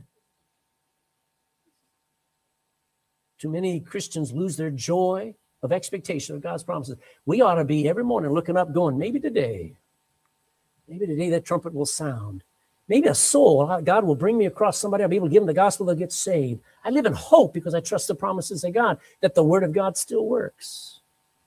Too many Christians lose their joy of expectation of God's promises. We ought to be every morning looking up going, maybe today, maybe today that trumpet will sound. Maybe a soul, God will bring me across somebody. I'll be able to give them the gospel. They'll get saved. I live in hope because I trust the promises of God, that the word of God still works.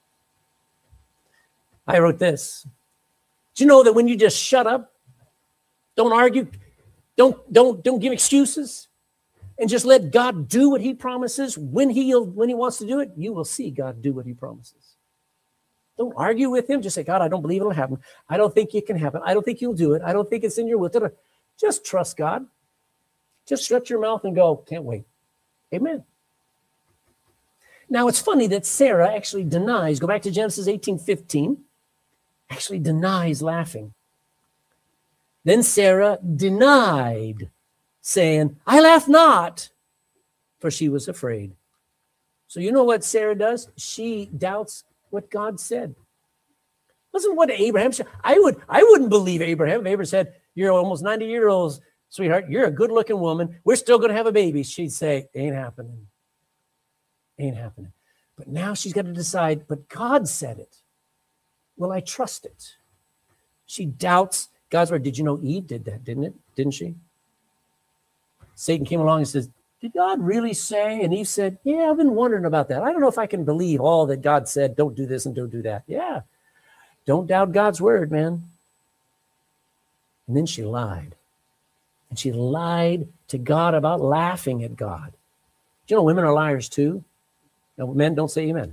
I wrote this. Do you know that when you just shut up, don't argue, don't, don't, don't give excuses, and just let God do what he promises when he, when he wants to do it, you will see God do what he promises. Don't argue with him. Just say, God, I don't believe it'll happen. I don't think it can happen. I don't think you'll do it. I don't think it's in your will. Just trust God. Just shut your mouth and go, can't wait. Amen. Now, it's funny that Sarah actually denies, go back to Genesis eighteen fifteen, actually denies laughing. Then Sarah denied, saying, I laugh not, for she was afraid. So you know what Sarah does? She doubts what God said. Wasn't what Abraham said. I would, I wouldn't believe Abraham. If Abraham said, you're almost ninety years old, sweetheart, you're a good looking woman. We're still going to have a baby. She'd say, ain't happening. Ain't happening. But now she's got to decide, but God said it. Will I trust it? She doubts God's word. Did you know Eve did that, didn't it? Didn't she? Satan came along and says, did God really say? And Eve said, yeah, I've been wondering about that. I don't know if I can believe all that God said. Don't do this and don't do that. Yeah. Don't doubt God's word, man. And then she lied. And she lied to God about laughing at God. Do you know women are liars too? No, men, don't say amen.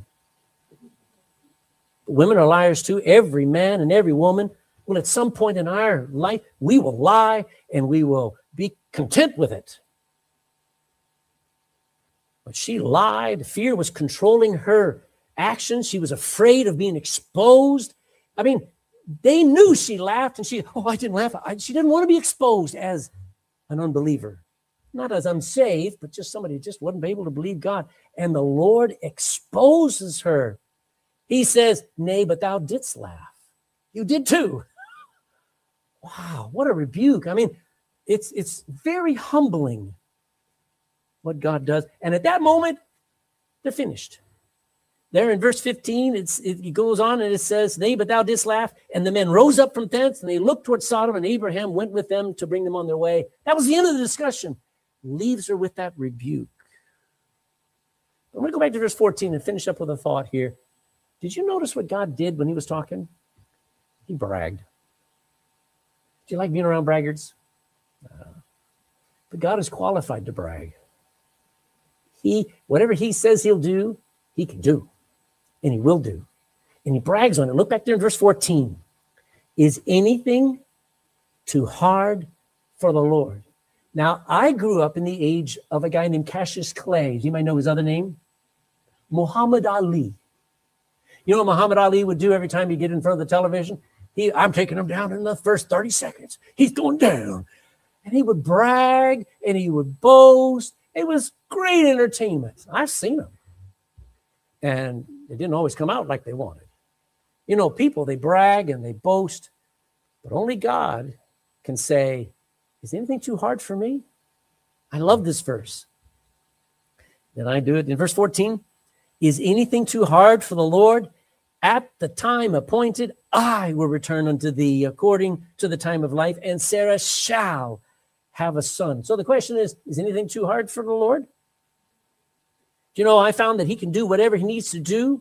Women are liars too. Every man and every woman will at some point in our life, we will lie and we will be content with it. But she lied. Fear was controlling her actions. She was afraid of being exposed. I mean, they knew she laughed and she, oh, I didn't laugh. I, she didn't want to be exposed as an unbeliever. Not as unsaved, but just somebody who just wasn't able to believe God. And the Lord exposes her. He says, nay, but thou didst laugh. You did too. Wow, what a rebuke. I mean, it's, it's very humbling what God does. And at that moment, they're finished. There in verse fifteen, it's, it goes on and it says, nay, but thou didst laugh. And the men rose up from thence and they looked toward Sodom, and Abraham went with them to bring them on their way. That was the end of the discussion. Leaves her with that rebuke. I'm going to go back to verse fourteen and finish up with a thought here. Did you notice what God did when he was talking? He bragged. Do you like being around braggarts? Uh, but God is qualified to brag. He, whatever he says he'll do, he can do. And he will do. And he brags on it. Look back there in verse fourteen. Is anything too hard for the Lord? Now, I grew up in the age of a guy named Cassius Clay. You might know his other name. Muhammad Ali. You know what Muhammad Ali would do every time he get in front of the television? He, I'm taking him down in the first thirty seconds. He's going down. And he would brag and he would boast It was great entertainment. I've seen them. And it didn't always come out like they wanted. You know, people, they brag and they boast, but only God can say, is anything too hard for me? I love this verse. Then I do it in verse fourteen. Is anything too hard for the Lord? At the time appointed, I will return unto thee according to the time of life, and Sarah shall have a son. So the question is, is anything too hard for the Lord? Do you know, I found that he can do whatever he needs to do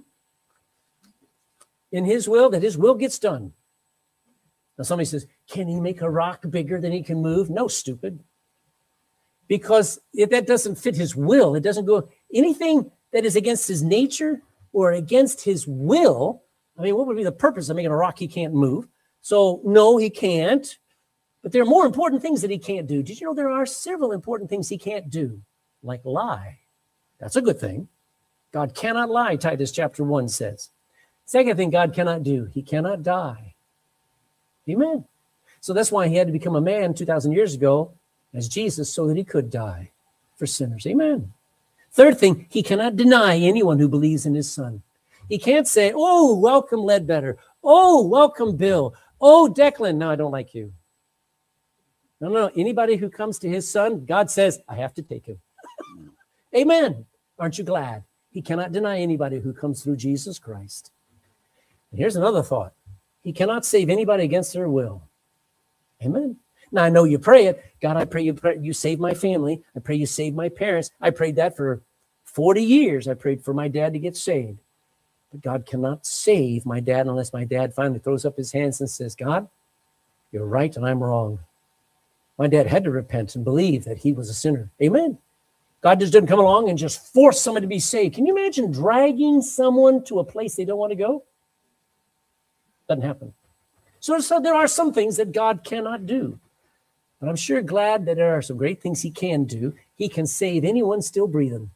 in his will, that his will gets done. Now somebody says, can he make a rock bigger than he can move? No, stupid. Because if that doesn't fit his will, it doesn't go, anything that is against his nature or against his will, I mean, what would be the purpose of making a rock he can't move? So no, he can't. But there are more important things that he can't do. Did you know there are several important things he can't do, like lie? That's a good thing. God cannot lie, Titus chapter one says. Second thing God cannot do, he cannot die. Amen. So that's why he had to become a man two thousand years ago as Jesus so that he could die for sinners. Amen. Third thing, he cannot deny anyone who believes in his son. He can't say, oh, welcome Ledbetter. Oh, welcome Bill. Oh, Declan. No, I don't like you. No, no, anybody who comes to his son, God says, I have to take him. Amen. Aren't you glad? He cannot deny anybody who comes through Jesus Christ. And here's another thought. He cannot save anybody against their will. Amen. Now, I know you pray it. God, I pray you, pray, you save my family. I pray you save my parents. I prayed that for forty years. I prayed for my dad to get saved. But God cannot save my dad unless my dad finally throws up his hands and says, God, you're right and I'm wrong. My dad had to repent and believe that he was a sinner. Amen. God just didn't come along and just force someone to be saved. Can you imagine dragging someone to a place they don't want to go? Doesn't happen. So, so there are some things that God cannot do. But I'm sure glad that there are some great things he can do. He can save anyone still breathing.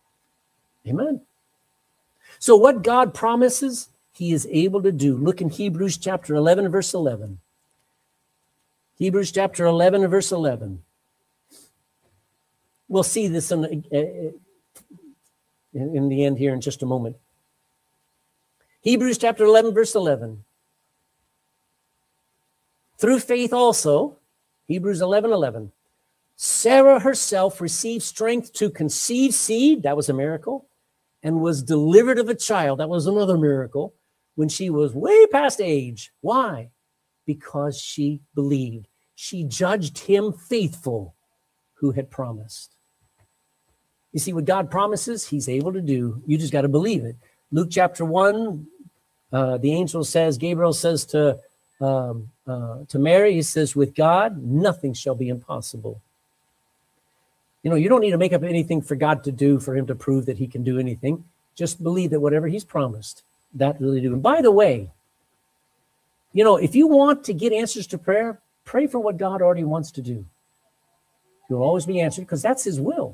Amen. So what God promises, he is able to do. Look in Hebrews chapter eleven, verse eleven. Hebrews chapter eleven, verse eleven. We'll see this in, uh, in, in the end here in just a moment. Hebrews chapter eleven, verse eleven. Through faith also, Hebrews eleven, eleven. Sarah herself received strength to conceive seed. That was a miracle. And was delivered of a child. That was another miracle. When she was way past age. Why? Because she believed. She judged him faithful who had promised. You see, what God promises, he's able to do. You just got to believe it. Luke chapter one, uh, the angel says, Gabriel says to, um, uh, to Mary, he says, with God, nothing shall be impossible. You know, you don't need to make up anything for God to do, for him to prove that he can do anything. Just believe that whatever he's promised, that really do. And by the way, you know, if you want to get answers to prayer, pray for what God already wants to do. You'll always be answered because that's his will.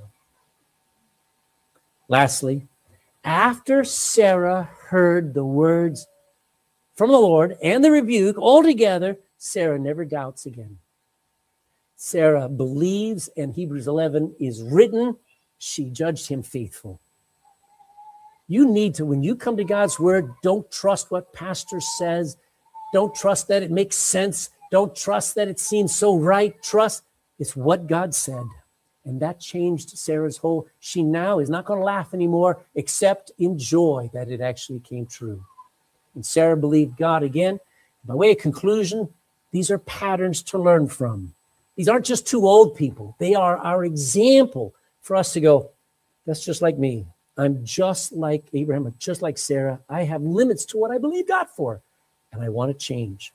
Lastly, after Sarah heard the words from the Lord and the rebuke all together, Sarah never doubts again. Sarah believes, and Hebrews eleven is written, she judged him faithful. You need to, when you come to God's word, don't trust what pastor says. Don't trust that it makes sense. Don't trust that it seems so right. Trust it's what God said. And that changed Sarah's whole, she now is not going to laugh anymore, except in joy that it actually came true. And Sarah believed God again. By way of conclusion, these are patterns to learn from. These aren't just two old people. They are our example for us to go, that's just like me. I'm just like Abraham. I'm just like Sarah. I have limits to what I believe God for, and I want to change.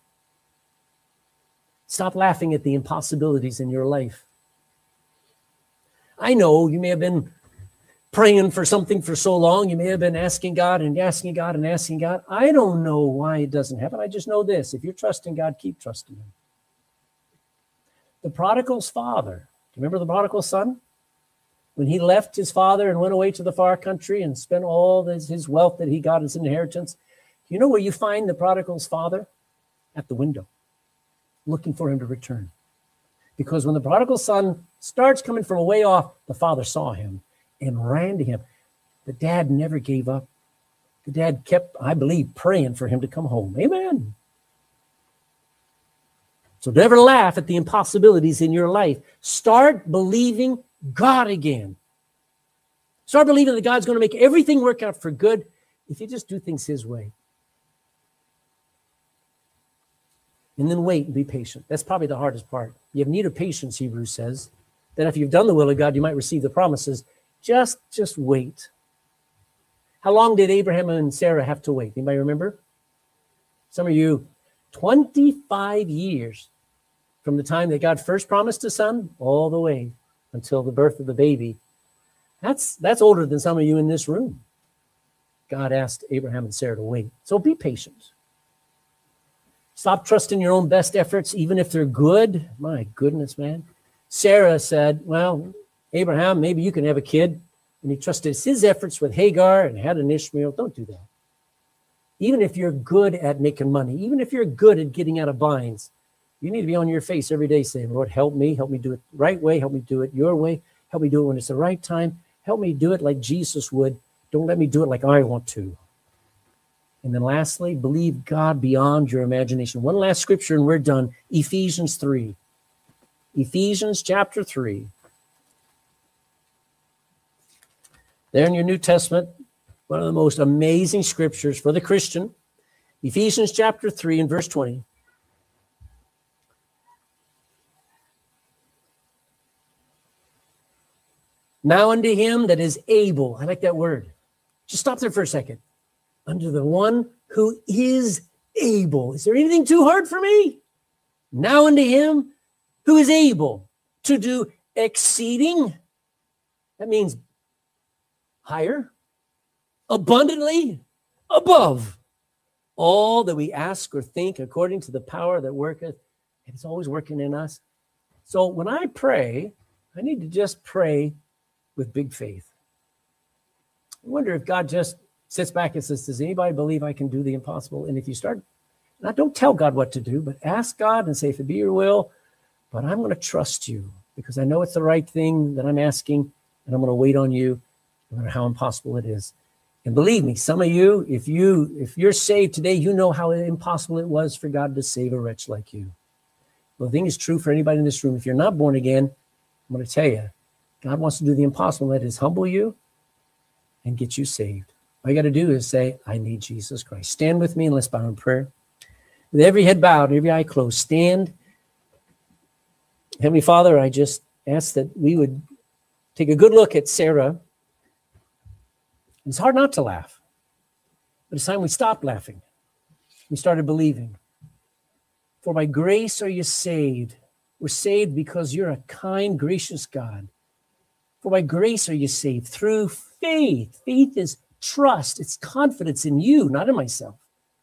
Stop laughing at the impossibilities in your life. I know you may have been praying for something for so long. You may have been asking God and asking God and asking God. I don't know why it doesn't happen. I just know this. If you're trusting God, keep trusting him. The prodigal's father, do you remember the prodigal son? When he left his father and went away to the far country and spent all his, his wealth that he got as inheritance. You know where you find the prodigal's father? At the window, looking for him to return. Because when the prodigal son starts coming from a way off, the father saw him and ran to him. The dad never gave up. The dad kept, I believe, praying for him to come home. Amen. So never laugh at the impossibilities in your life. Start believing God again. Start believing that God's going to make everything work out for good if you just do things his way. And then wait and be patient. That's probably the hardest part. You have need of patience, Hebrews says. That if you've done the will of God, you might receive the promises. Just, just wait. How long did Abraham and Sarah have to wait? Anybody remember? Some of you, twenty-five years from the time that God first promised a son all the way until the birth of the baby. That's, that's older than some of you in this room. God asked Abraham and Sarah to wait. So be patient. Stop trusting your own best efforts, even if they're good. My goodness, man. Sarah said, well, Abraham, maybe you can have a kid. And he trusted his efforts with Hagar and had an Ishmael. Don't do that. Even if you're good at making money, even if you're good at getting out of binds, you need to be on your face every day saying, Lord, help me. Help me do it the right way. Help me do it your way. Help me do it when it's the right time. Help me do it like Jesus would. Don't let me do it like I want to. And then lastly, believe God beyond your imagination. One last scripture and we're done. Ephesians three. Ephesians chapter three. There in your New Testament, one of the most amazing scriptures for the Christian. Ephesians chapter three and verse twenty. Now unto him that is able. I like that word. Just stop there for a second. Unto the one who is able. Is there anything too hard for me? Now unto him who is able to do exceeding. That means higher, abundantly, above all that we ask or think according to the power that worketh. And it's always working in us. So when I pray, I need to just pray with big faith. I wonder if God just sits back and says, does anybody believe I can do the impossible? And if you start, now don't tell God what to do, but ask God and say, if it be your will, but I'm going to trust you because I know it's the right thing that I'm asking, and I'm going to wait on you, no matter how impossible it is. And believe me, some of you, if you, if you're saved today, you know how impossible it was for God to save a wretch like you. Well, the thing is true for anybody in this room. If you're not born again, I'm going to tell you, God wants to do the impossible. That is humble you and get you saved. All you got to do is say, I need Jesus Christ. Stand with me and let's bow in prayer. With every head bowed, every eye closed, stand. Heavenly Father, I just ask that we would take a good look at Sarah. It's hard not to laugh, but it's time we stopped laughing. We started believing. For by grace are you saved. We're saved because you're a kind, gracious God. For by grace are you saved through faith. Faith is trust. It's confidence in you, not in myself.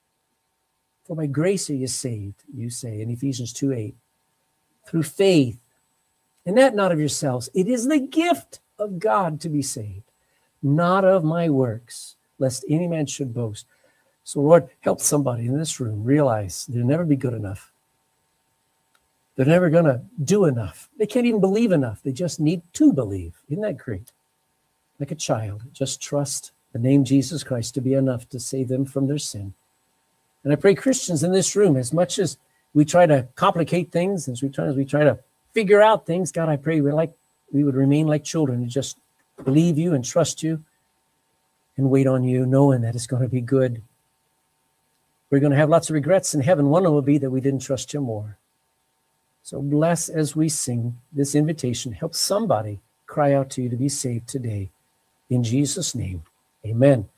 For by grace are you saved, you say in Ephesians two eight. Through faith, and that not of yourselves. It is the gift of God to be saved, not of my works, lest any man should boast. So Lord, help somebody in this room realize they'll never be good enough. They're never going to do enough. They can't even believe enough. They just need to believe. Isn't that great? Like a child, just trust the name Jesus Christ to be enough to save them from their sin. And I pray Christians in this room, as much as we try to complicate things, as we try, as we try to figure out things, God, I pray we like we would remain like children and just believe you and trust you and wait on you, knowing that it's going to be good. We're going to have lots of regrets in heaven. One of them will be that we didn't trust you more. So bless as we sing this invitation. Help somebody cry out to you to be saved today. In Jesus' name, amen.